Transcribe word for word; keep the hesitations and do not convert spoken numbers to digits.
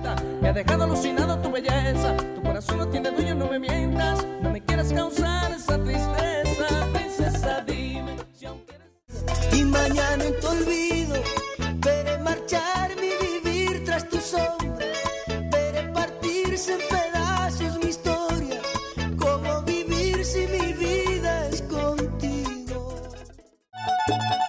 bonita, me ha dejado alucinado tu belleza. Tu corazón no tiene dueño, no me mientas, no me quieras causar esa tristeza. Princesa, dime si aún quieres. Y mañana en tu olvido veré marcharme y vivir tras tu sombra. Veré partirse en pedazos mi historia. Cómo vivir si mi vida es contigo.